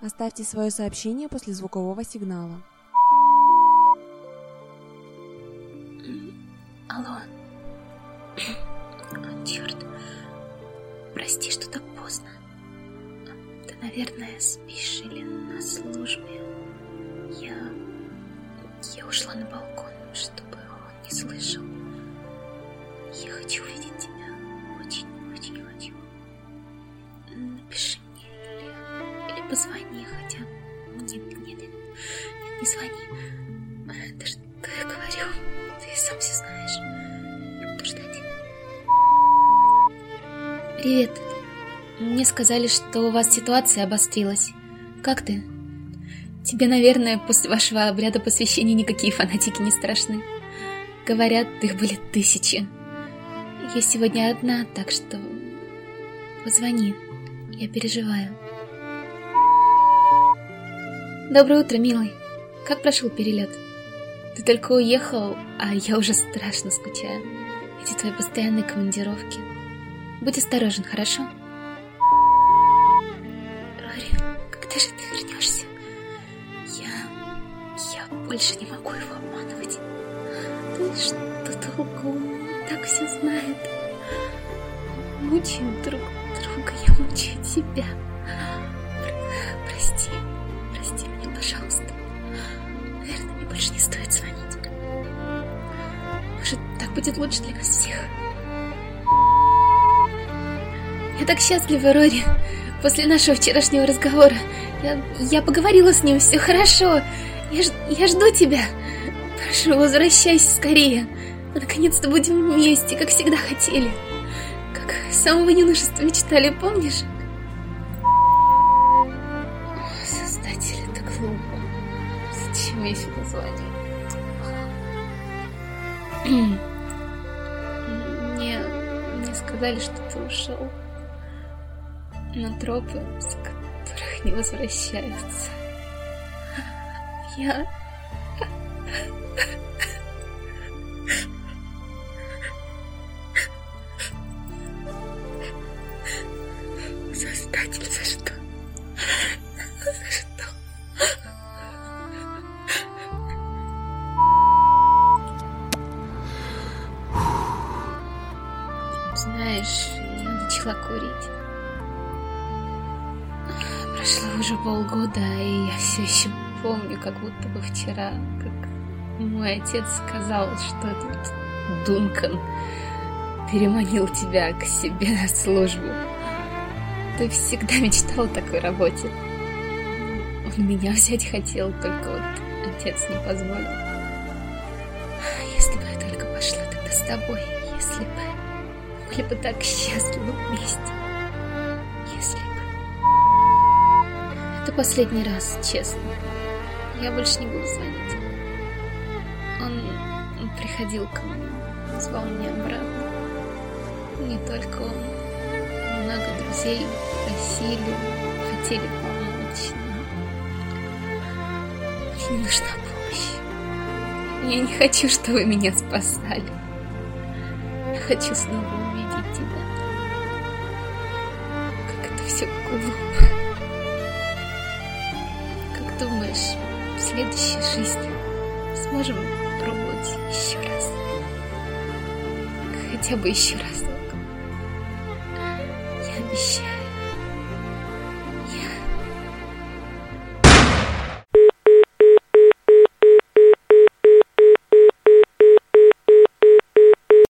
Оставьте свое сообщение после звукового сигнала. Алло. Черт. Прости, что так поздно. Ты, наверное, спишь или на службе. Я ушла на балкон, чтобы он не слышал. Я хочу увидеть тебя. Очень, очень хочу. Напиши мне или позвони, хотя... Нет, не звони. Да что я говорю? Ты сам все знаешь. Я буду ждать. Привет. Мне сказали, что у вас ситуация обострилась. Как ты? Тебе, наверное, после вашего обряда посвящения никакие фанатики не страшны. Говорят, их были 1000. Я сегодня одна, так что... Позвони. Я переживаю. Доброе утро, милый. Как прошел перелет? Ты только уехал, а я уже страшно скучаю. Эти твои постоянные командировки. Будь осторожен, хорошо? Рори, когда же ты вернешься? Я больше не могу его обманывать. Да что толку? Он так все знает. Мучаем друг друга, я мучаю тебя. Прости меня, пожалуйста. Наверное, мне больше не стоит звонить. Может, так будет лучше для нас всех. Я так счастлива, Рори. После нашего вчерашнего разговора я поговорила с ним, все хорошо. Я жду тебя. Прошу, возвращайся скорее. Мы наконец-то будем вместе, как всегда хотели. Как с самого юношества мечтали, помнишь? Создатель, это глупо. Зачем я сюда звоню? Мне сказали, что ты ушел на тропы, с которых не возвращаются. Я... Создатель, за что? За что? Знаешь, я начала курить. Прошло уже полгода, и я все еще помню, как будто бы вчера, как мой отец сказал, что этот Дункан переманил тебя к себе на службу. Ты всегда мечтал о такой работе. Он меня взять хотел, только вот отец не позволил. Если бы я только пошла тогда с тобой, если бы мы были бы так счастливы вместе. Если бы... Это последний раз, честно. Я больше не буду звонить. Он приходил ко мне, звал меня обратно. Не только он. Много друзей просили, хотели помочь, но мне нужна помощь. Я не хочу, чтобы вы меня спасали. Я хочу снова увидеть тебя. Как это все глупо. Как думаешь, в следующей жизни сможем пробовать еще раз? Хотя бы еще разок. Я обещаю.